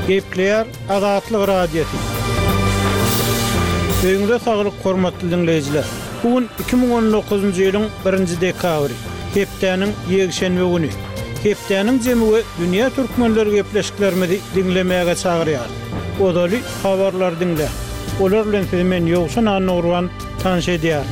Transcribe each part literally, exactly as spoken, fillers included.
Gepleyer Azatlyk Radiosu. Öňde saglyk hormatly dinleýijiler. Bugün iki bin on dokuzuncu ýylyň birinji dekabry. Hepdeniň ýegşenme güni. Hepdeniň jemgy dünýä türkmenleri gepleşiklerimizi dinlemäge çagyrýar. Odaly habarlar dinle. Olar bilen men ýogşan anurwan tanış edýär.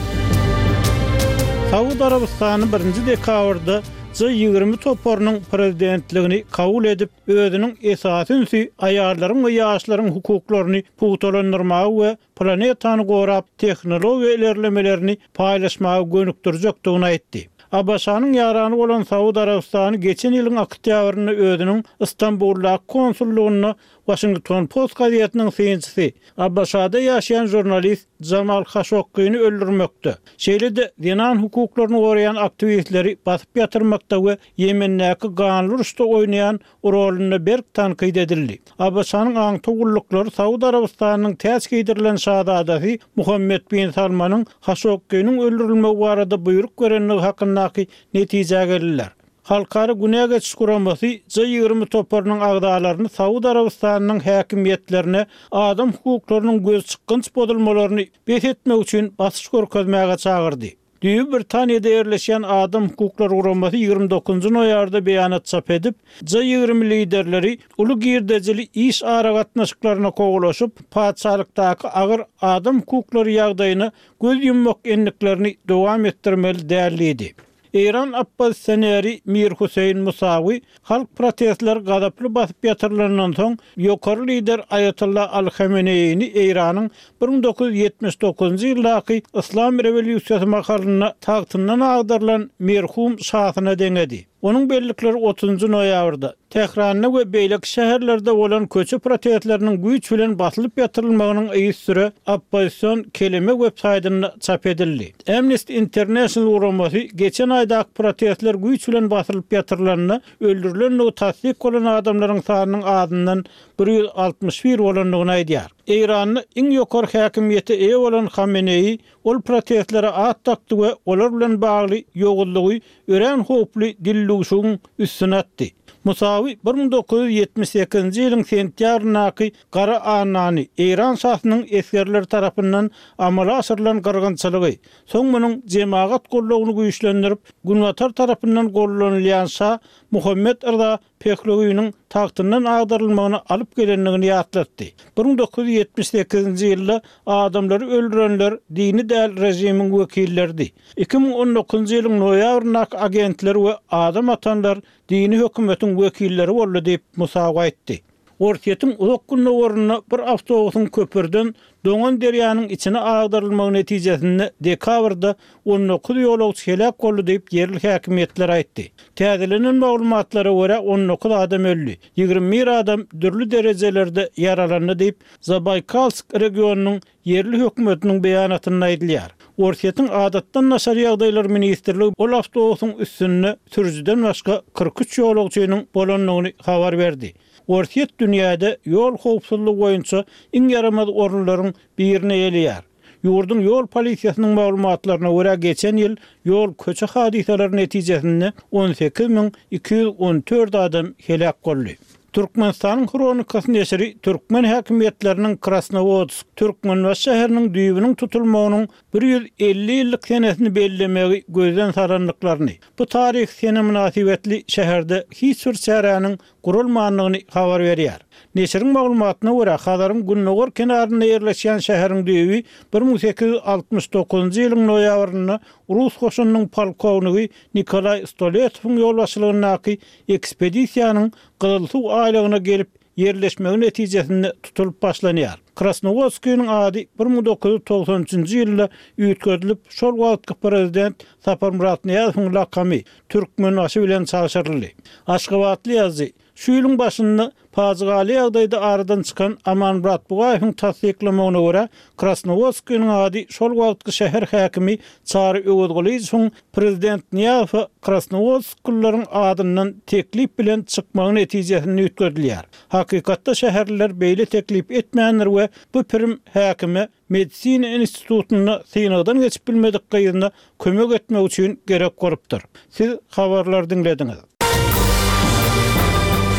Saudi Arabistany birinji dekabrda G ýygrimi toporunyň prezidentligini kabul edip, özüniň esasy aýarlaryň we ýaşlaryň hukuklaryny pugulandyrmagy we planetany gorap tehnologiýa ilerlemelerini paýlaşmagy gönükdirjekdigini aýtdy. Abaşanyň ýarany bolan Saudi Arabistany geçen ýylyň oktýabryny özüniň Istanbulda konsullugyny Washington Post gazetiniň synçysy Abaşada ýaşaýan jurnalist Jamal Khashoggi'ni öldürmekde. Şeýle-de dinan hukuklaryny goraýan aktivistleri basyp ýatyrmakda we Yemendäki ganly uruşda oýnaýan roluny berk tanqid edildi. Abaşanyň aň togurlyklary Saudi Arabistanyň täze giydirilen şahzadasy Muhammed bin Salmanyň Khashoggi'niň öldürilmegi barada buyruk berenligi hakyndaky netije geldiler. Halkara Güney Geçiş Guramasy G ýygrimi toporunyň agdalaryny Saudi Arabistanynyň häkimetlerine adam hukuklarynyň göz çykgynç bodulmalaryny bethetmek üçin basyş görkezmäge çagyrdy. Düýü Britaniýada ýerleşýän Adam Hukuklary Guramasy ýygrimi dokuzunçy noýabrda beýanat çap edip, G ýygrimi liderleri uly girdejili iş ara gatnaşyklaryna kogulaşyp, padşalykdaky agyr adam hukuklary ýagdaýyny göz yummak enliklerini dowam etdirmeli däldi. İran Abbasiyoneri Mir Hüseyin Musawi halk protestler gadaply basyp ýatyrylandan soň ýokary lider Ayatollah Al-Khameneýni Iranyň bir bin dokuz ýuz ýetmiş dokuzunçy ýyldaky Islam rewolýusiýasy makalyna tagtyndan agdarylan merhum şahyna deňedi. Onun bellikleri otuzunçy noýabrda Tehranyň we beýlek şäherlerde bolan köçe protestleriniň güýç bilen basylyp ýatyrylmagynyň eýi süre opposision kelime websaýtyna çap edildi. Amnesty International guramasy geçen aýdaky protestler güýç bilen basylyp ýatyrylanyny, öldürilen we tasdik bolan adamlaryň sanynyň adyndan bir ýüz altymyş bir bolanlygyny aýdýar. İranyň iň ýokary häkimiýeti eýe bolan Khamenei ol protestlere at takdy we olar bilen bagly ýogullygy ören hoply dillugşuň üstüne atdy. Musawi bir bin dokuz ýuz ýetmiş sekizinçi ýylyň sentýabryndaky Gara Anany İran şahsynyň eskerleri tarapyndan amala aşyrylan gyrgynçylygy, soň munyň jemaat gollugyny güýçlendirip, Günwatar tarapyndan gollanylýan şah Muhammed Rza Pehlewiýiniň tagtyndan agdarylmagyny alyp gelenligini ýatlatdy. bir bin dokuz ýuz ýetmiş sekizinçi ýylda adamlary öldürenler dini däl rejimiň wekillerdi. iki bin on dokuzunçy ýylyň noýabryndaky agentler we adam atanlar dini hökümetiň wekilleri boldy diýip Musawa aýtdy. Ortiýetiň uzak günne ornuna bir awtobusyň köpürden Doňan derýanyň içine agdarylmagy netijesinde dekabrda on dokuz ýolagçy helak boldy diýip ýerli häkimetler aýtdy. Täzelenen maglumatlara görä on dokuz adam öldü. ýygrimi bir adam dürli derejelerde yaralandy diýip Zabaykalsk regionunyň ýerli hökümetiniň beýanatynda aýdylýar. Ortiýetiň adatdan naşar ýagdaýlar ministrligi ol awtobusyň üstüne sürüjden başga kırk üç ýolagçynyň bolanlygyny habar berdi. Ortiýet dünýäde ýol howpsuzlygy boýunça iň yaramaz orunlaryň birine ýelýär. Ýurdun ýol polisiýasynyň maglumatlaryna görä geçen ýyl ýol köçe hadiseleri netijesinde on sekiz bin iki ýüz on dört adam helak boldy. Türkmenistanyň kronikasy neşri türkmen häkimetleriniň Krasnovodsk türkmen we şäheriniň düýbüniň tutulmagynyň bir ýüz elli ýyllyk senesini bellemegi gözden saranlyklaryny, bu tarih sene münasibetli şäherde hiç bir çäräniň gurulmanlygyny habar berýär. Neşriň maglumatyna görä Hazaryň Günnogor kenarynda ýerleşýän şäheriň düýbi bir bin sekiz ýüz altymyş dokuzunçy ýylyň noýabrynda Rus hoşunynyň polkownigy Nikolay Stoletowyň ýolbaşçylygyndaky ekspedisiýanyň Gylsuw aýlygyna gelip yerleşmegi netijesinde tutulup başlanýar. Krasnovodskiň ady bir bin dokuz ýüz togsanjynçy ýylda üýtgözülip, şol wagtky prezident Sapar Muratniýazowyň lakamy türkmen aşy bilen çagşyryldy. Aşgabatly ýazy şu ýylyň başynda Pazgaly ýagdaýda aradan çykan Aman Murat Bugaýewiň tasdiklamagyna görä Krasnovodskiň ady şol wagtky şäher häkimi Çary Öwedgulysowň prezident Niýazow Krasnovodsklylaryň adyndan teklip bilen çykmagy netijesinde üýtgözülýär. Hakykatda şäherler beýle teklip etmeýänler we bu prim häkimi Medisina institutyna synagdan geçip bilmedik gaýrynda kömek etmek üçin gerek gorupdyr. Siz habarlar dinlediňiz.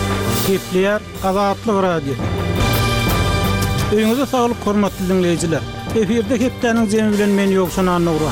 Kepler Azatlyk Radio. Öňüňizde saglyk, hormatly dinleýijiler. Eferde hepdeniň jemi bilen men ýoksan anlygyra.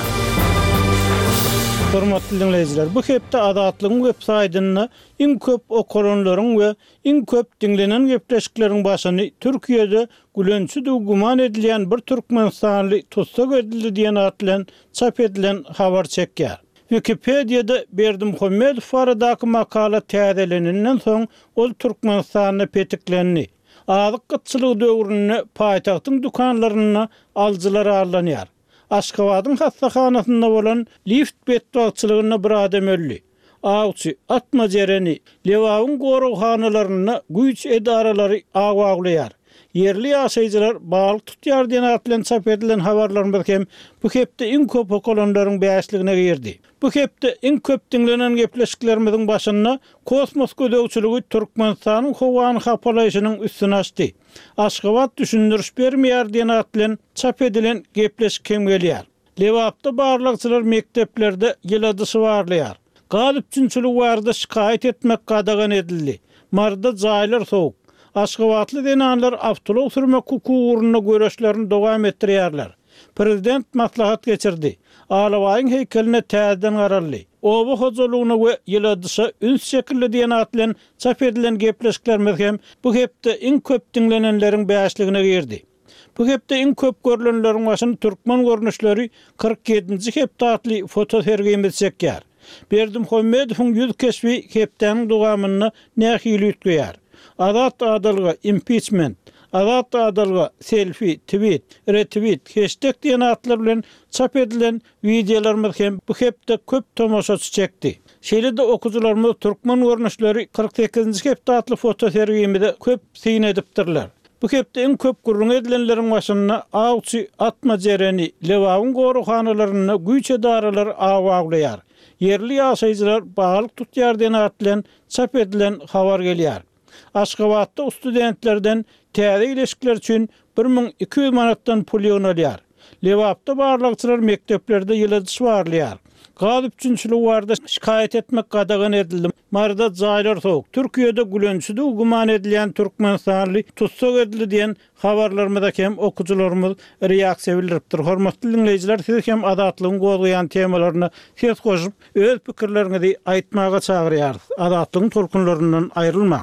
Hormatly dinleýijiler, bu hepde Azatlygyň web saýtyna iň köp okuranlaryň we iň köp dinlenen gepleşikleriň başyny Türkiýede gülençi guman edilen bir türkmenstanly tutsak edildi diýen atlan çap edilen habar çekýär. Wikipedia'da Berdimuhammedow baradaky makala täzeleninden soň ol Türkmenistanyny petiklenni. Azyk gytçylyk döwründe paýtagtyň dukanlaryna aljylar arlanýar. Aşgabatyň hastahanasynda bolan lift betbagçylygyna bir adam öldi. Awçy atma jereni Lewawyň gorughanalaryna güýç edaralary agwaglaýar. Yerli ýaşaýjylar balyk tutýar diýen atlan çap edilen habarlaryň hem bu hepde iň köp okulanlaryň bäşligine girdi. Bu hepde iň köp dinlenen gepleşiklerimiziň başyna kosmos gödäwçiligi Türkmenistanyň howany hapalaýyşynyň üstüne açdy. Aşgabat düşündürüş bermeýär diýen atlan çap edilen gepleşik kim gelýär. Lewapda barlykçylar mekteplerde ýyladysy barlaýar. Galypçynçylyk barada şikayet etmek gadagan edildi. Marda jaýlar soğuk. Aşgabatly denanlar avtolog sürmek hukugyna göreşlerini dowam etdirýärler. Prezident maslahat geçirdi. Alawaýyň heykeline täzeden garaldy. Oba hojalygyna we ýyladysy üns şekilli diýen atlan çap edilen gepleşikler hem bu hepde iň köp dinlenenleriň bäşligine girdi. Bu hepde iň köp görülenleriň başyny türkmen görnüşleri kırk ýedinji hepde atly foto sergimiz çekýär. Berdimuhammedowyň ýüz kesbi hepdeniň dowamyny nähili ütleýär. Azat adalyga impeachment, azat adalyga selfie, tweet, retweet, hashtag diýen atlar bilen çap edilen videolarymyz hem bu hepde köp tomoşaçy çekdi. Şeýle-de okuwçylarymyz türkmen görnüşleri kırk sekizinji hepde atly foto sergimizde köp syn edipdirler. Bu hepde iň köp gurrun edilenleriň başyna awçy atma jereni Lewawyň gorughanalaryna güýç edaralary agwaglaýar. Yerli ýaşaýjylar balyk tutýar diýen atlan çap edilen habar gelýär. Aşgabatda studentlerden täze ileşikler üçin bir miň iki ýüz manatdan pul ýöňelýär. Lewapda barlykçylar mekteplerde ýyladysy barlaýar. Galypçynçylyk barada şikayet etmek gadagan edildi. Marda jaýlar soğuk. Türkiýede gülençi guman edilen Türkmenstanly tutsak edildi diýen habarlarymyzda hem okuwçylarymyz reaksiýa bildiripdir. Hormatly dinleýijiler, siz hem Azatlygyň goýan temalaryna ses goşup öz pikirleriňizi aýtmaga çagyrýarys. Azatlygyň tolkunlaryndan aýrylmaň.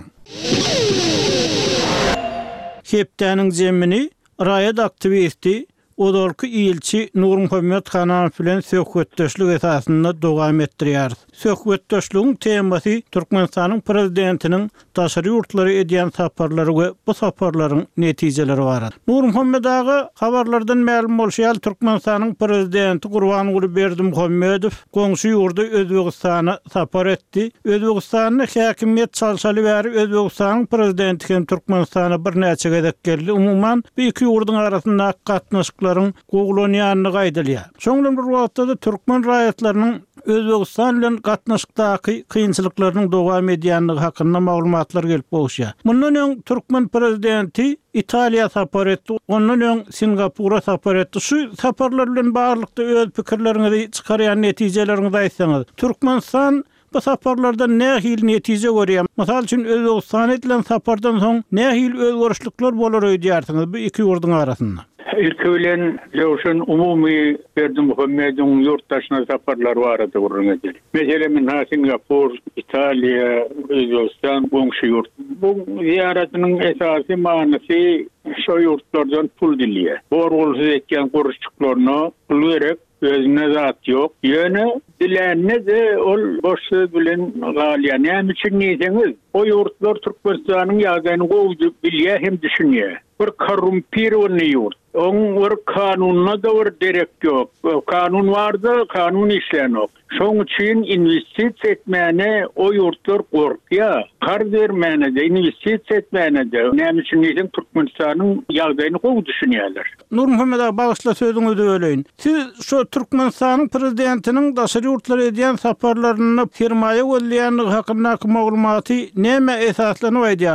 Hepdeniň jemini raýat aktivisti Odolky ilçi Nurmuhammed Hanaňyw bilen söhbetdeşlik esasynda dowam etdirýär. Söhbetdeşligiň temasy Türkmenistanyň prezidentiniň taşary ýurtlary edýän saparlary we bu saparlaryň netijeleri bar. Nurmuhammed aga habarlardan ma'lum bolýar, Türkmenistanyň prezidenti Gurbanuly Berdimuhammedow goňşy ýurda Özbegistana sapar etdi. Özbegistanyň häkimiýet çalşaly bäri Özbegistanyň prezidenti hem Türkmenistana bir näçe gezek geldi. Umumyň bu iki ýurduň arasynda gatnaşyk goglanýanyny gaýdalýar. Soňra bir wagtda türkmen raýatlarynyň Özbegistan bilen gatnaşykdaky kynçylyklarynyň dowam edýänligi hakynda maglumatlar gelip bolýar. Mundan öň türkmen prezidenti Italiýa sapar etdi, ondan öň Singapura sapar etdi. Şu saparlar bilen barlykda öz pikirleriňizi çykarýan netijelerini aýtsaňyz. Türkmenistan bu saparlardan nähil netije görýär? Mysal üçin Özbegistan edilen sapardan soň nähil özgörüşlikler bolar öýdýärsiňiz bu iki ýurduň arasynda? İlki bilen Lewşan umumy Berdimuhammedowyň ýurtdaşyna saparlary barada gurrun edildi. Meselen Singapur, Italiýa, Özbegistan, goňşy ýurt. Bu ziyaretynyň esasy manysy şu ýurtlardan pul dilýär. Borgulsuz etken guruşçuklaryna pul berip özüne zat ýok. Ýöne dilänne de ol boş söz bilen galýar. Näme üçin diýseňiz, o ýurtlar Türkmenistanyň ýagyny gowdy bilýär hem düşünýär. Bir korrumpirowany ýurt. Oň bir kanunna da bir derek ýok. Kanun barda, kanun işlenok. Şoň üçin investisiýa etmäne o ýurtlar gorkýar. Kar bermäne de, investisiýa etmäne de. Näme üçin diýsem, Türkmenistanyň ýagdaýyny gowy düşünýärler. Nurmuhammed aga, bagyşla sözüňizi böleýin. Siz şu Türkmenistanyň prezidentiniň daşary ýurtlara edýän saparlaryny firmaýa göndärýänligi hakynda maglumaty näme esaslanyp aýdýarsyňyz?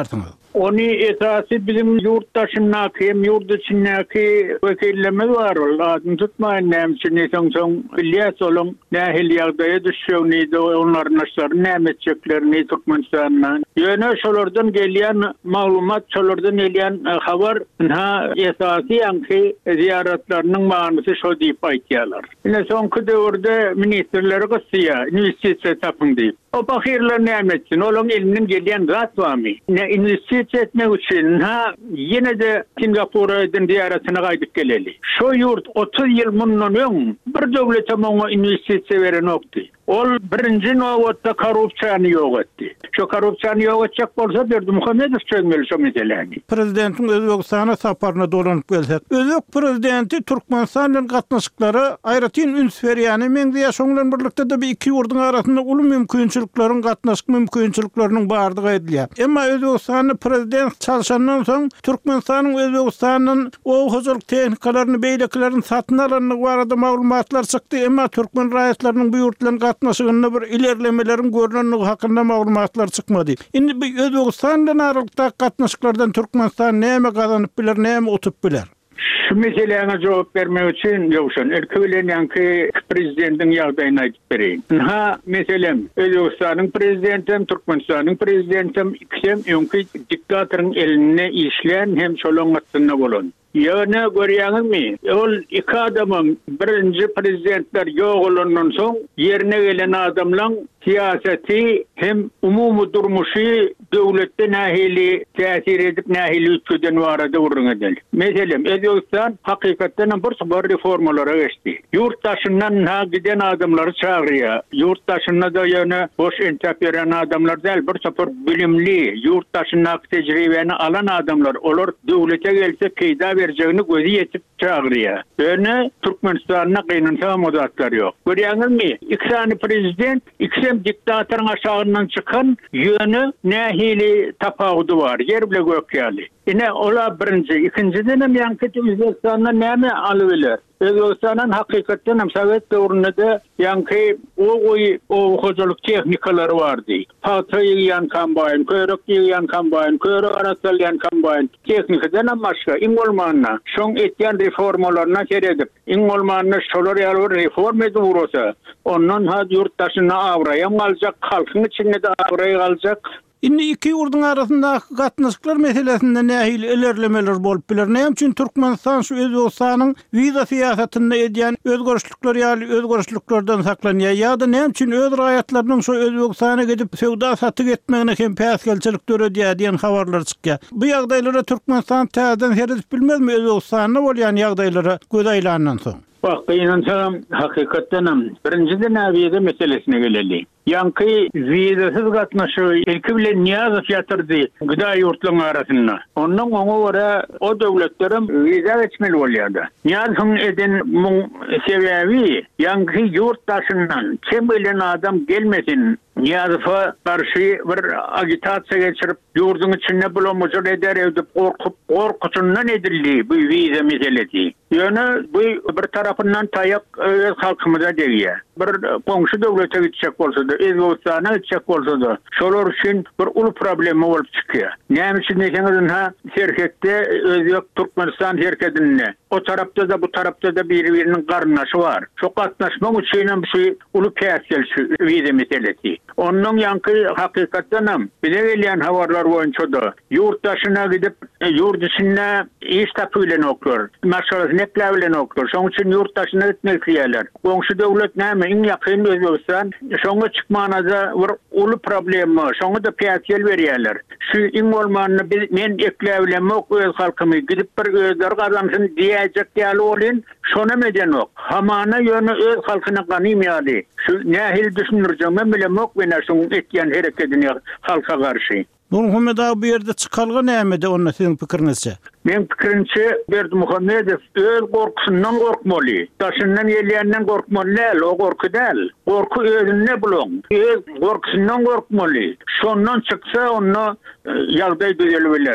Onu esası bizim yurttaşındaki hem yurt içindeki vekillerimiz var. Adını tutmayın nemçini son son ilyas olun. Nehil yağdaya düşüyordu. Onların aşları ne edeceklerini Türkmenistan'dan. Yöne şolardan gelen malumat, şolardan gelen haber ha esası yankı ziyaretlerinin manası şu deyip aytiyalar. Yine sonki devirde ministerleri kısıya, üniversite tapın deyip. O bakirler ne etsin? Onun elinden gelen zat var mı? Ne üniversite etmek için ha yine de Singapur'un ziyaretine kaydık geleli. Şu yurt otuz yıl bundan ön bir devlete ona üniversite veren yoktu. Ol birinci novatta korrupsiyonu yok etti. Şu korrupsiyonu yok edecek bolsa Berdi Muhamedov çözmeli şu meseleni. Prezidentin Özbekistan'a saparına dolanıp gelsek. Özbek prezidenti Türkmenistan'ın katnaşıkları ayrıtın üns veriyani meňde ýaşaňlar birlikde de bir iki ýurdun arasında uly mümkinçiliklaryň gatnaşyk mümkinçilikleriniň bardygy edilýär. Emma Özbekistan'ın prezident çalşandan soň Türkmenistanyň Özbekistanyň o hojalyk tehnikalaryny beýlekilerini satyn alanyny barada maglumatlar çykdy. Emma Türkmen raýatlarynyň bu ýurtlaryň gatnaşygyny bir ilerlemelerin görünenligi hakynda maglumatlar çykmady. Indi bu Özbekistan'dan aralykda gatnaşyklardan Türkmenistan näme gazanyp biler, näme utup biler? Şu meseleye cevap vermek için yoksun. Erkeklerin yankı prezidentin yağdayını aytıp vereyim. Ha meselem Özbekistan'ın prezidentim, Türkmenistan'ın prezidentim ikisem yankı diktatörün eline işleyen hem çolun atsınına olun. Yani görüyorsunuz mi? Ol iki adamın birinci prezidentler yok olandan son yerine gelen adamların siyaseti hem umumu durmuşu devlette nahili tesir edip nahili ütçüden varada vurun edil. Mesela Özbekistan hakikaten bir sıfır reformalara geçti. Yurttaşından ha giden adamları çağırıyor. Yurttaşına da yani boş intihap veren adamlar değil, bir sıfır bilimli, yurttaşına tecrübeni alan adamlar olur. Devlete gelse kıyda vereceğini gözü yetip çağırıyor. Yani Türkmenistan'ına kıynınsa modatlar yok. Görüyorsunuz mi? İki tane prezident, ikisi diktatörün aşağından çıkan yönü nehili tapağıdı var. Yer bile gök yali. Yine ola birinci. İkinciden hem yankıtı Özbekistan'da neyme alıveler? Özbekistan'ın hakikaten hem Sovet devrinde de yankı o oy o hocalık tehnikaları vardı. Patı yiyen kambayın, köyrük yiyen kambayın, köyrük arasal yiyen kambayın. Teknikadan hem başka. İn olmanına, şun etyen reformalarına keredip, in olmanına şolar yalı reform edip vurursa, onun ha yurttaşına avraya mı alacak, halkın içinde de avraya alacak. Indi iki ýurdun arasynda gatnaşyklar meselesinde nähili ilerlemeler bolup biler. Näme üçin Türkmenistan şu Özbekistanyň wiza siýasatynda edýän özgörüşlikler ýaly özgörüşliklerden saklanýar ýa-da näme üçin öz raýatlarynyň şu Özbekistana gidip sewda satyk etmegine hem päsgelçilik döredýär diýen habarlar çykýar. Bu ýagdaýlara Türkmenistan täzeden seredip bilmezmi Özbekistanyň bolýan ýagdaýlara göz aýlandan soň? Bak, inançam hakikaten birinciden aviyede meselesine geleli. Yankı vizasız katnaşı ilki bile Niyazov yatırdı gıda yurtların arasında. Ondan ona göre o devletlerin viza geçmeli oluyordu. Niyazov'un eden bu sebebi yankı yurttaşından kim bilen adam gelmesin. Niyazov'a karşı bir agitasyon geçirip yurdun içinde bulamacır eder edip korkup korkusundan edildi bu viza meselesi. Yani bu bir tarafından tayak öz halkımıza deviye. Bir komşu devlete gidecek olsa da, Özbekistan'a gidecek olsa da, şolar için bir ulu problemi olup çıkıyor. Neymiş için deseniz ha, serkette Özbek Türkmenistan serketinde. O tarafta da bu tarafta da birbirinin karnaşı var. Çok katnaşmak için bir şey ulu piyasel vize meselesi. Onun yankı hakikaten bize gelen havarlar boyunca da yurttaşına gidip yurt içinde iş tapıyla okuyor. Maşallah neklerle okuyor. Son için yurttaşına gitmek istiyorlar. Komşu devlet neyme? En yakın Özbekistan. Sonra çıkmanada bir ulu problem var. Sonra da piyasel veriyorlar. Şu in olmanını men eklerle ok öz halkımı gidip bir özler kazanmışsın diyecek değerli olun. Şuna meden ok. Hamana yönü öz halkına kanıyım yani. Şu nehil düşünüreceğim. Ben bile ok ve şun etken hareketini halka karşı. Muhammed abi bu yerde çıkarga näme de onun sizin pikirinizce? Men pikirimçe Berdi Muhamedov öz korkusundan korkmaly. Taşından gelýänden korkmaly değil, o korku değil. Korku özünde bulun. Öz korkusundan korkmaly. Şondan çıksa onu ýagdaý düzelbiler.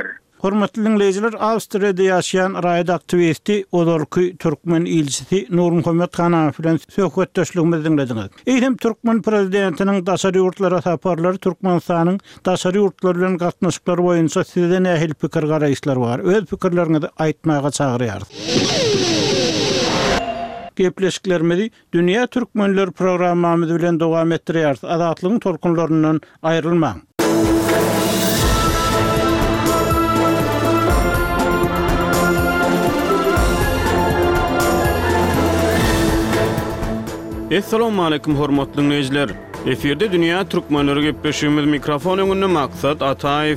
Hormatly dinleyijiler, Awstriýada ýaşaýan raýat aktivisti, Odorky türkmen ilçisi Nur Muhammed Hanaw bilen söhbetdeşligimizi dinlediňiz. Eýsem türkmen prezidentiniň daşary ýurtlara saparlary Türkmenistanyň daşary ýurtlary bilen gatnaşyklary boýunça sizden nähil pikir garaýşlar bar? Öz pikirleriňizi aýtmaga çagyrýarys. Gepleşiklerimizi Dünya Türkmenler programmamyz bilen dowam etdirýärys. Azatlygyň tolkunlaryndan aýrylmaň. Assalamu alaykum hormatly dinleyijiler. Eferde Dünya Türkmenleri gepleşigimiz mikrofon öňünde Maksat Ataýew.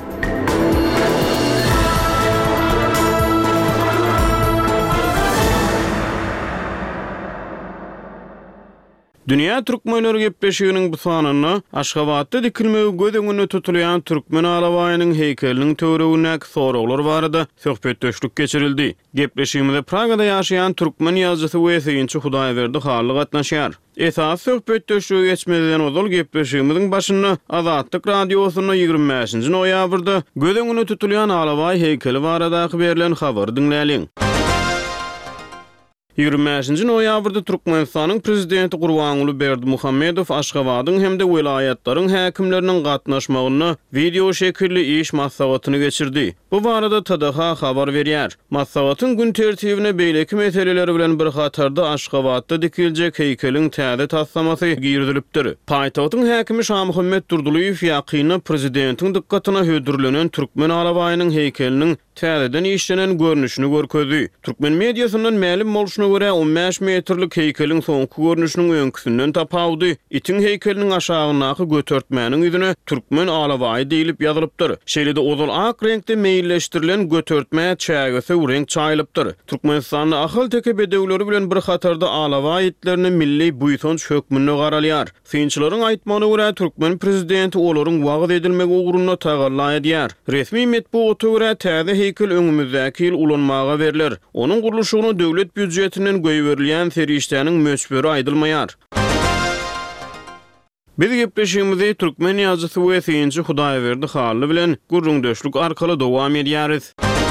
Dünya Türkmenleri gepleşiginiň bu sanyny Aşgabatda dikilmegi göz öňünde tutulýan Türkmen alawaýynyň heykeliniň töweregine soraglar barada söhbetdeşlik geçirildi. Gepleşigimizde Pragada ýaşaýan türkmen ýazgysy Weýsinçi Hudaýberdi Harly gatnaşýar. Esas söhbetdeşlige geçmeden ozal gepleşigimiziň başyny Azatlyk radiosyna ýygrimi beşinji noýabrda göz öňünde tutulýan alawaý heykeli barada berilen habar dinläýin. ýygrimi beşinji noýabrda Türkmenistanyň prezidenti Gurbanuly Berdimuhammedow Aşgabatyň hemde welaýatlaryň häkimleriniň gatnaşmagyny video şekilli iş maslahatyny geçirdi. Bu barada T D H habar berýär. Maslahatyň gün tertibine beýleki meseleleri bilen bir hatarda Aşgabatda dikiljek heykeliň täze taslamasy girdilipdir. Paýtagtyň häkimi Şah Muhammed Durdulyýew ýakyny prezidentiň dikkatyna hödürlenen türkmen alawaýynyň heykeliniň täzeden işlenen görnüşini görkezdi. Türkmen mediasyndan ma'lum bolşuna göre on beş metrlik heykeliň soňky görnüşiniň öňküsinden tapawdy. Itiň heykeliniň aşagynaky götörtmäniň ýüzüne türkmen alawaý diýilip ýazylypdyr. Şeýle-de ozal ak reňkde meýilleşdirilen götörtmä çägesi renk çaýlypdyr. Türkmenistanyň ahal teke bedewleri bilen bir hatarda alawaý itlerini milli buýsonç hökmüne garalýar. Synçylaryň aýtmagyna görä türkmen prezidenti olaryň wagt edilmegi ugruna tagalla edýär. Resmi metbuata görä täze heykel öňümizdäki ýyl ulanmaga beriler. Onuň guruluşyny döwlet büdjetinden göýberilýän serişdäniň möçberi aýdylmaýar. Biz gepleşigimizi türkmen ýazgysy Weýsinçi Hudaýberdi Harly bilen gurrundeşlik arkaly dowam edýäris.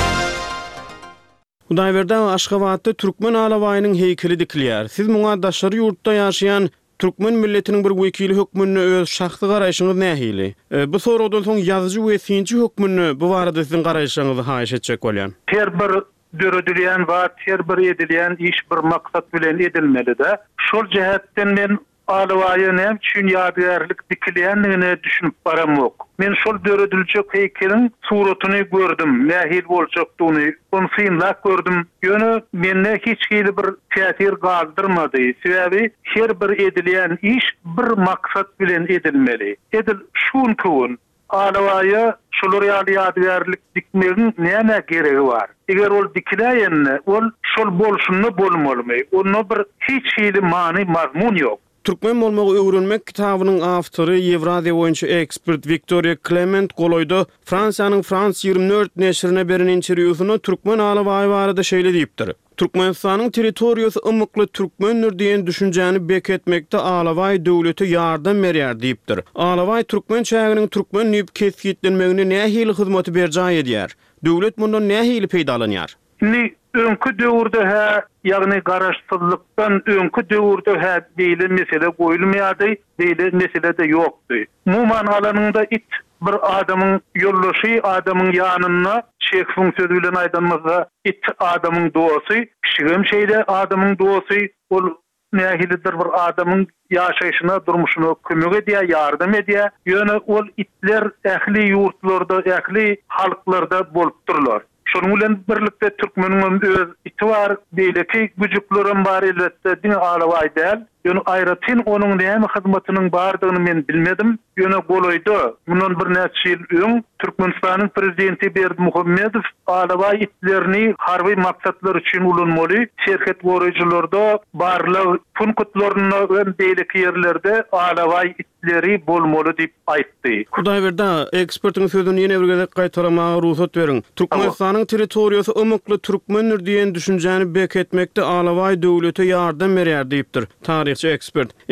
Hudaýberdi Aşgabatda türkmen alawaýynyň heykeli dikilýär. Siz muňa daşary ýurtda ýaşaýan türkmen milletiniň bir wekili hökmüne öz şahsy garaýşyňyz nähili? E, bu soragdan soň ýazgy Weýsinçi hökmüne bu barada siziň garaýşyňyzy haýyş etjek bolýan. Her bir döredilýän we her bir edilýän iş bir maksat bilen edilmeli-de. Şol jähetten men alawaýy näme üçin ýadygarlyk dikilýänligine düşünüp baramok. Men şol döredilýek heykeliň suratyny gördüm, nähil boljakdygyny, onu synlap gördüm. Ýöne menne hiç hili bir täsir galdyrmady. Sebäbi her bir edilýän iş bir maksat bilen edilmeli. Edil şun kowun alawaýy şolary ýadygarlyk dikmegiň näme geregi bar? Eger ol dikilýän, ol şol bolşuny bolmaly. Onu bir hiç hili many mazmun ýok. Türkmen bolmagy öwrenmek kitabynyň awtory Ewraziýa boýunça ekspert Victoria Clement goloýda Fransiýanyň France ýygrimi dört neşrine beren interwýusyna türkmen alawaý barada şeýle diýipdir. Türkmenistanyň territoriýasy ymykly türkmenler diýen düşünjäni beketmekde alawaý döwleti ýardam berýär diýipdir. Alawaý türkmen çäginiň türkmen nüp kesgitlenmegine nähili hyzmat berjay edýär. Döwlet mundan nähili peýdalanýar? Ni öňkü döwürde ha, ýagny garaşsyzlykdan öňkü döwürde ha diýilen mesele goýulmaýardy, diýilen mesele de ýokdy. Muman alanynda it bir adamyň ýollaşy, adamyň ýanyna çek funksiýony bilen aýdanmasa, it adamyň dosy, kişigem şeýle adamyň dosy, ol nähilidir bir adamyň ýaşaýyşyna, durmuşyna kömek edýär, ýardam edýär. Ýöne ol itler ähli ýurtlarda, ähli halklarda bolup durlar. Şonuň bilen birlikde türkmeniň öz iti bar, beýleki güjüklerim bar elbetde, din alawaý däl. Ýöne aýratyn onuň näme hyzmatynyň bardygyny men bilmedim. Ýöne goloýdy. Mundan bir näçe ýyl öň Türkmenistanyň prezidenti Berdimuhammedow alawaý itlerini harby maksatlar üçin ulanmaly. Şerket goraýjylarda barlyk punktlaryna we beýleki ýerlerde alawaý itleri bolmaly diýip aýtdy. Hudaýberdi ekspertiň sözüni ýene bir gezek gaýtarmaga ruhsat beriň. Türkmenistanyň territoriýasy ymykly türkmenler diýen düşünjäni beketmekde alawaý döwlete ýardam berýär diýipdir tarihçi ekspert. Indi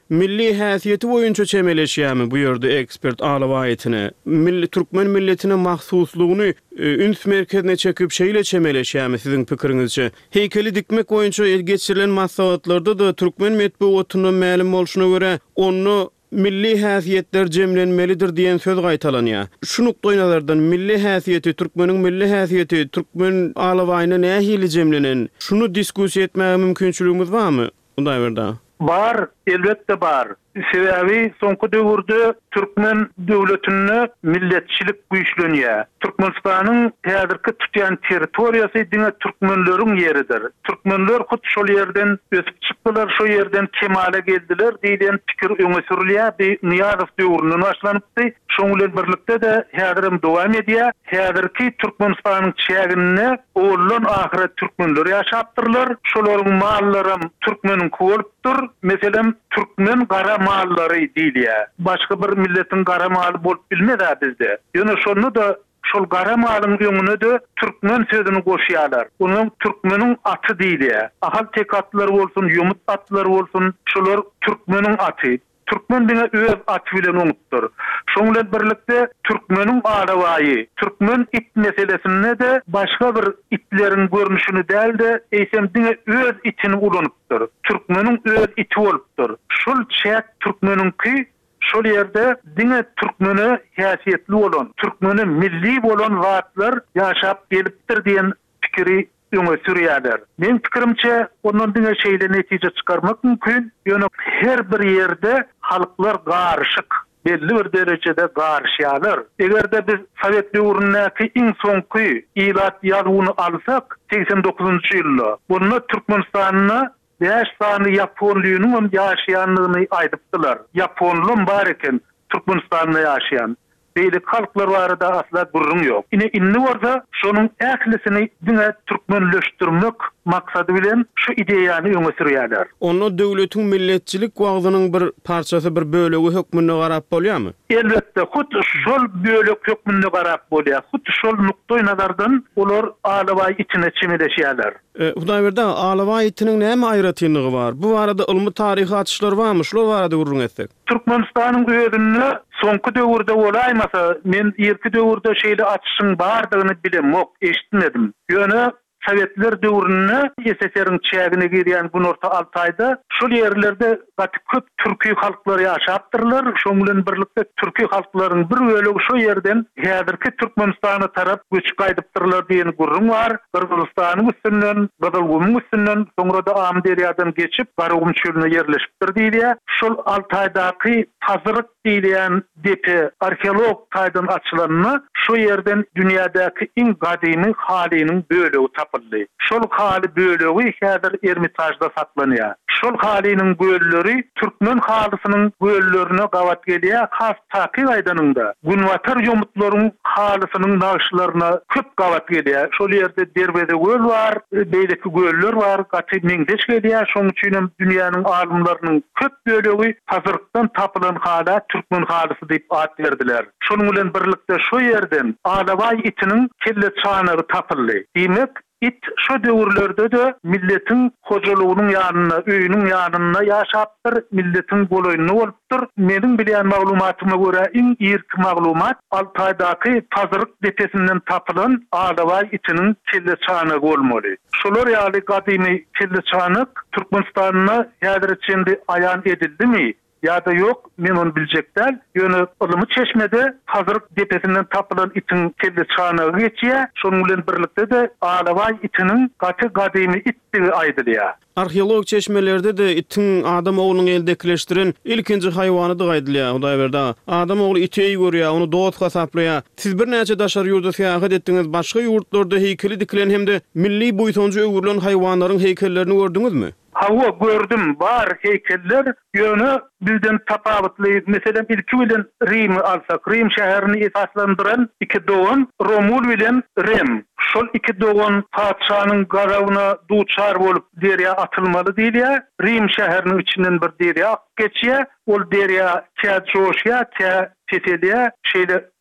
milli häsiýeti boýunça çemeleşýärmi bu ýerde ekspert Alawaýetine. Milli türkmen milletine mahsuslugyny üns merkezine çekip şeýle çemeleşýärmi siziň pikiriňizçe? Heykeli dikmek boýunça geçirilen maslahatlarda da türkmen medeniýetine ma'lum bolşuna görä onu milli häsiýetler jemlenmelidir diýen söz gaýtalanýar. Şu nukdalardan milli häsiýeti, türkmeniň milli häsiýeti, türkmen Alawaýyna nähili jemlenen? Şunu diskussiýa etmäge mümkinçiligimiz barmy? Unda berda. Bar, elbette bar. Sebebi soňky döwürde türkmen döwletini milletçilik güýçlenýär. Türkmenistanyň häzirki tutýan territoriýasy diňe türkmenleriň ýeridir. Türkmenler hut şol ýerden ösüp çykdylar, şo ýerden kemale geldiler diýen pikir öňe sürilýär. Bir Niýazow döwründen başlanypdy. Şoň bilen birlikde de häzirim dowam edýär. Häzirki Türkmenistanyň çägini oğullan ahiret türkmenler ýaşapdyrlar. Şolaryň mallarym türkmeniň bolupdyr. Meselem türkmen gara mallary diýilýär. Başga bir milletin gara maly bolup bilmedi bizde. Ýöne şonu da şol gara malyň öňüne de türkmen sözüni goşýarlar. Onuň türkmeniň aty diýilýär. Ahal tek atlar bolsun, ýumut atlar bolsun, şolar türkmeniň aty. Türkmen diňe öz aty bilen oňupdyr. Şoň bilen birlikde türkmeniň Alawaýy, türkmen it meselesinde de başga bir itleriň görnüşini däl de eýsem diňe öz itini ulanypdyr. Türkmeniň öz iti bolupdyr. Şol çäk türkmeniňki şol ýerde diňe türkmeni häsiýetli bolan, türkmeni milli bolan zatlar ýaşap gelipdir diýen pikiri öňe sürýärler. Men pikirimçe ondan diňe şeýle netije çykarmak mümkin. Ýöne her bir ýerde halklar garşyk, belli bir derejede garşýarlar. Egerde biz Sowet döwründäki iň soňky ilat ýazyny alsak, seksen dokuzunçy ýylda, bunu Türkmenistanyna beş sany Ýaponlygynyň ýaşaýanlygyny aýdypdylar. Ýaponlum bar eken Türkmenistanyna ýaşaýan. Beýle halklar barada asla gurrun ýok. Ine inni bolsa şonuň ählisini diňe türkmenleşdirmek maksady bilen şu ideýany öňe sürýärler. Onu döwletiň milletçilik wagtynyň bir parçasy, bir bölegi hökmüne garap bolýarmy? Elbette, hut şol bölek hökmüne garap bolýar. Hut şol nukdaý nazardan olar Alawaý içine çemeleşýärler. E, Hudaý berdi, Alawaý itiniň näme aýratynlygy bar? Bu barada ilmi taryhy açyşlar barmy? Şol barada gurrun etsek. Türkmenistanyň özüne soňky döwürde bolaýmasa, men ýerki döwürde şeýle açyşyň bardygyny bilemok, eşitmedim. Ýöne Sovetler döwründe S S S R-iň çägine girýän bu orta Altaýda şol ýerlerde gaty köp türki halklary ýaşapdyrlar. Şoň bilen birlikde türki halklaryň bir bölegi şo ýerden häzirki Türkmenistana tarap göç gaýdypdyrlar diýen gurrun bar. Kırgızstanyň üstünden, Gadalgumyň üstünden, soňra da Amderiýadan geçip Garagum çölüne ýerleşipdir diýilýär. Şol Altaýdaky Tazryk diýilen depe arkeolog taýdan açylanyny şo ýerden dünýädäki iň gadymy halynyň bölegi tapyldy. Şol haly bölegi häzir Ermitajda saklanýar. Şol halynyň göllleri türkmen halysynyň göllerine gawat gelýär. Has taky aýdanynda Gunwatar ýomutlaryň halysynyň naşylaryna köp gawat gelýär. Şol ýerde Derbede göl bar, beýleki göller bar, gaty meňdeş gelýär. Şoň üçin dünýäniň alymlarynyň köp bölegi Tazrykdan tapylan hala türkmen halysy diýip ad berdiler. Şonuň bilen birlikde şo ýerden Alawaý itiniň kelle çanagy tapyldy. Demek it şu döwürlerde de milletin hojalygynyň ýanyna, öýüniň ýanyna ýaşapdyr, milletin goloýuny bolupdyr. Meniň bilýän maglumatyma görä iň ýerki maglumat Altaýdaky Tazryk depesinden tapylan Alawaý itiniň kelle çanagy bolmaly. Şolar ýaly gadymy kelle çanyk Türkmenistanyna häzir içinde aýan edildimi? Ya da yok, men onu biljekdäl. Ýöne Ilymy Çeşmede Tazryk depesinden tapylan itin kelle çanagy geçýär. Şonuň bilen birlikde de Alawaý itiniň gaty gadymy itdigi aýdylýar. Arheolog çeşmelerde de itin adam oğlunu eldekleştiren ilkinci hayvanı da gaýdylýar. Hudaý berdi. Adam oğlu iteyi görýär, onu dost hasaplaýar. Siz bir näçe daşar ýurda seýahat etdiňiz, başga ýurtlarda heykeli dikilen hemde milli boýunça öwürlen haywanlaryň heykellerini gördüňizmi? Hawa gördüm, bar heykeller ýöne bizden tapawutly. Meselem ilki bilen Rim alsak, Rim şäherini esaslandyran iki dogan Romul bilen Rem. Şol iki dogan padşanyň garawyna duçar bolup derýa atylmaly diýilýär. Rim şäheriniň içinden bir derýa geçýär. Ol derýa kä joşýar, kä tetelýär, şeýle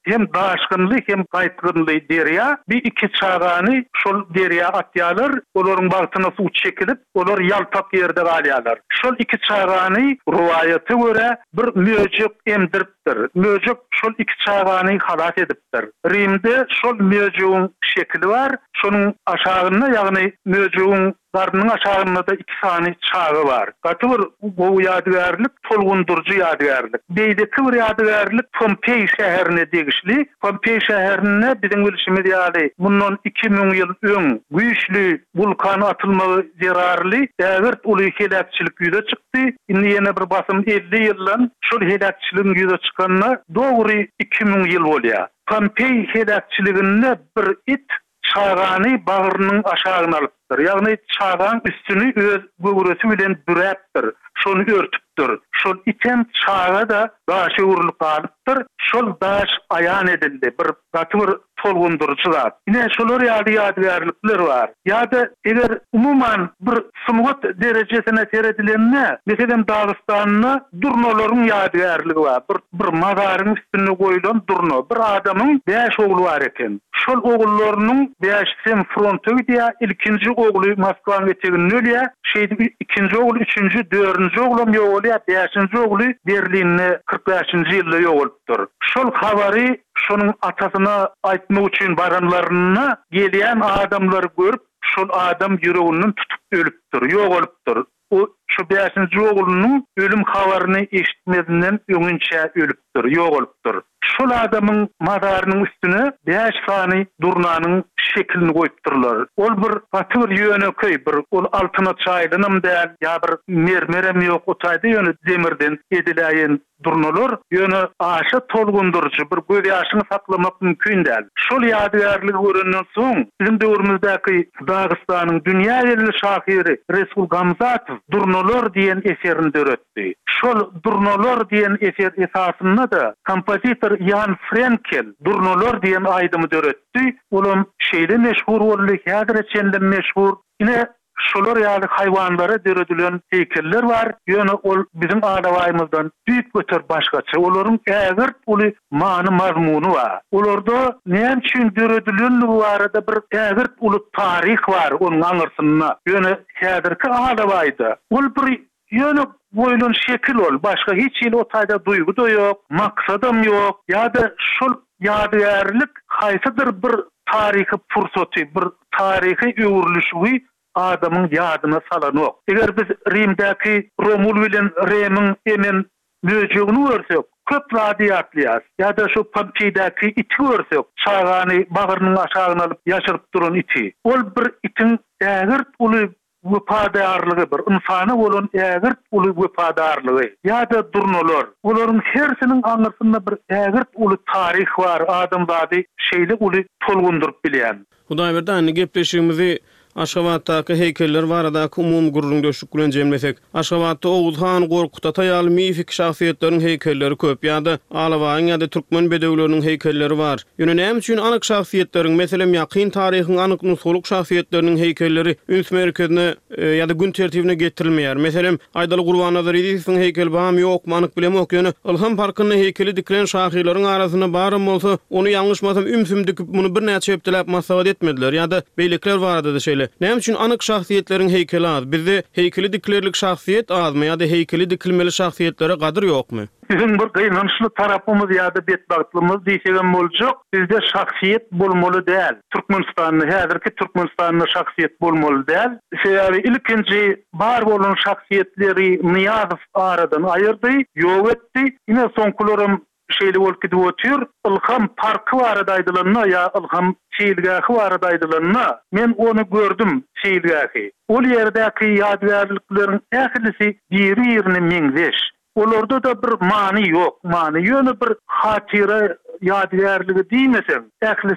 hem daşkınly hem gaýtgynly derya bir iki çağany şol derya atýarlar, olaryň bagtyna suw çekilip, olar ýaltak ýerde galýarlar. Şol iki çağany ruwayaty göre bir möjük emdiripdir. Möjük şol iki çağany halat edipdir. Rimde şol möjüğün şekli var. Şonuň aşagyna, ýagny möjüğün gardynyň aşagynda da iki sany çağı var. Gaty bir bu ýadygärlik tolgundurjy ýadygärlik. Beýdeki bir ýadygärlik Pompei şäherine degişli. Pompei şäherine biziň bilişimiz ýaly bundan iki ming ýyl öň güýçli vulkan atylmagy zerarly däwrt uly helakçylyk ýüze çykdy. Indi ýene bir basym elli ýyldan şol helakçylygyň ýüze çykanyna dogry iki ming ýyl bolýar. Pompei helakçylygyny bir it çağany bagyrynyň aşagyna alypdyr. Ýagny çağan üstüni öz göwresi bilen büräpdir. Şonu örtüpdir. Şol iten çağa da daşy urulyp galypdyr. Şol daş aýan edildi. Bir gaty bir tolgundurjy zat. Ine şolar ýaly ýadygärlikler bar. Ýa-da eger umuman bir sumgat derejesine seredilenne, meselem Dagystanyň durnolaryň ýadygärligi bar. Bir bir mazaryň üstüne goýulan durno. Bir adamyň beş ogly bar eken. Şol ogullarının beşisi fronta gidiyor. İlkinci oglu Moskva'nın etegini ölüyor. Şeydi ikinci oglu, üçüncü, dördüncü oglum yok oluyor. Beşinci oglu Berlin'ne kırk beşinci yılda yok olupdur. Şol habari şonun atasına aytmak için baranlarına gelen adamları görüp şol adam yüreğinin tutup ölüpdür, yok olupdur. O şu beşinci oglunun ölüm haberini eşitmediğinden öňünçe ölüpdür, yok olupdur. Şol adamın madarynyň üstüne beş sany durnanyň şeklini goýupdyrlar. Ol bir gaty bir ýöneköy, bir ol altyna çaýdynam däl, ýa bir mermerem ýok, o çaýda ýöne demirden ediläýän durnalar ýöne aşy tolgundurjy bir göz ýaşyny saklamak mümkin däl. Şol ýadygärligi görenden soň bizim döwrümüzdäki Dagystanyň dünýä ýerli şahyry Resul Gamzatow Durnalar diýen eserini döretdi. Şol Durnalar diýen eser esasynda da kompozitor Jan Frenkel Durnalar diýen aýdymy döretdi. Olam şeýle meşhur boldy, häzir çende meşhur. Ine şolar ýaly haýwanlara döredilen heykeller var. Ýöne ol bizim adawaýymyzdan büýük götür başgaça. Olaryň ägir uly many mazmuny var. Olarda näme üçin döredilen barada bir ägir uly taryh var onuň aňyrsyna. Ýöne häzirki adawaýda ol bir ýöne boýlan şekil ol. Başga hiç ýyl o taýda duýgu da ýok, maksadam ýok. Ýa-da şol ýadygärlik haýsydyr bir taryhy pursaty, bir taryhy öwürlüşi adamın ýadyna salan ok. Eger biz Rimdäki Romul bilen Remiň emen möjügini görsek, köp radiýatlýas. Ýa-da şu Pompei'däki iti görsek, çağany bagyrynyň aşagyna alyp ýaşyryp duran iti. Ol bir itin ägir uly wepadarlygy, bir insana bolan ägir uly wepadarlygy. Ýa-da durnalar. Olaryň hersiniň aňyrsynda bir ägir uly taryh bar, adam zady şeýle uly tolgundurup bilýän. Hudaý berdi, gepleşigimizi Aşgabatdaky heykeller barada umum gurulyň döşük bilen jemlesek, Aşgabatda Oğuzhan Gorkut ýaly mifik şahsiýetleriň heykelleri köp, ýa-da Alawaň ýa-da türkmen bedewleriniň heykelleri bar. Ýöne näme üçin anyk şahsiýetleriň, meselem ýakyn taryhyň anyk nusuluk şahsiýetleriniň heykelleri üns merkezine ýa-da gün tertibine getirilmeýär. Meselem Aýdaly Gurbannazar Idisowyň heykeli bam ýok, manyk bilemok. Ýöne Ilham Parkyny heykeli dikilen şahyrlaryň arasyna barym bolsa, onu ýalňyşmasam ümsüm dikip muny bir näçe hepdelap masawat etmediler. Ýa-da beýlekler barada da şeýle. Näme üçin anyk şahsiýetleriň heykeli az? Bizde heykeli dikilerlik şahsiýet azmy ýa-da heykeli dikilmeli şahsiýetlere gadyr ýokmy? Bizim bir gynançly tarapymyz ýa-da betbagtlymyz diýsegem boljak. Bizde şahsiýet bolmaly däl. Türkmenistanyň häzirki Türkmenistanyň şahsiýet bolmaly däl. Şeýle ilkinji bar bolan şahsiýetleri Niýazow aradan aýyrdy, ýok etdi. Ine soňkularym şeýle bolup gidip ötýür. Ilham Parky barada aýdylanma ýa Ilham Çiğilgäki barada aýdylanma. Men onu gördüm Çiğilgäki. Ol ýerdäki ýadygärlikleriň ähilisi biri-birini meňzeş. Olarda da bir many ýok, many ýöne bir hatyra ýadygärligi diýmesem, ählisi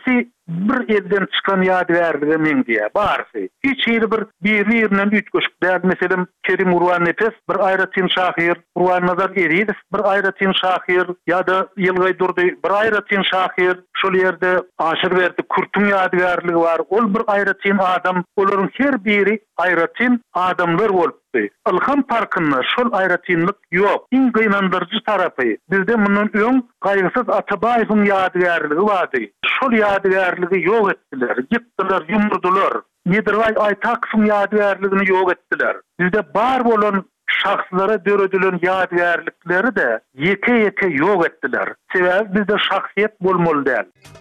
bir elden çıkan ýadygärligi men diýe barsy. Hiç ýeri bir bir-birinden ütgeşik däl. Meselem Kerim Urwan Nefes, bir Aýratyn Şahyr, Urwan Nazar Eriýew, bir Aýratyn Şahyr ýa-da Ýylgy Durdy, bir Aýratyn Şahyr, şol ýerde Aşyrberdi Kurtun ýadygärligi bar. Ol bir Aýratyn adam, olaryň her biri Aýratyn adamlar bolupdy. Ilham parkynda şol aýratynlyk ýok. Iň gynandyrjy tarapy bizde munun öň gaýgysyz Atabaýewiň ýadygärligi bardy. Şol ýadygärligi ýok etdiler, gitdiler, ýumurdular. Nedirway Aýtakyň ýadygärligini ýok etdiler. Bizde bar bolan şahslara döredilen ýadygärlikleri de ýeke-ýeke ýok etdiler. Sebäbi bizde şahsiýet bolmaly däl.